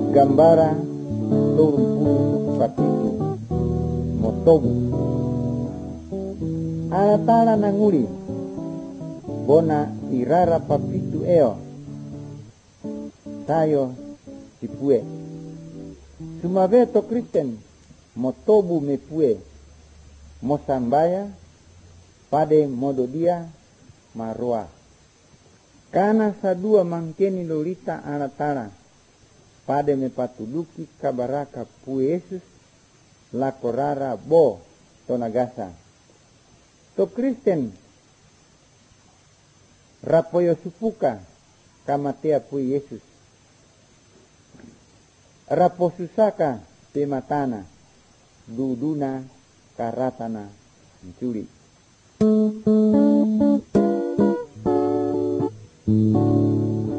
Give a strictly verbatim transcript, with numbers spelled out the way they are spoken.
gambara turumpu papitu motobu alatala nanguli bona irara papitu eo tayo sipue sumaveto Kristen motobu mepue mosambaya pade modo dia marua kana sadua mangkeni lolita alatala pade mepatuluki kabaraka pu Yesus lakorara bo tonagasa to Kristen rapoyo supuka kamatea pu Yesus raposusaka pematana duduna karatana mencuri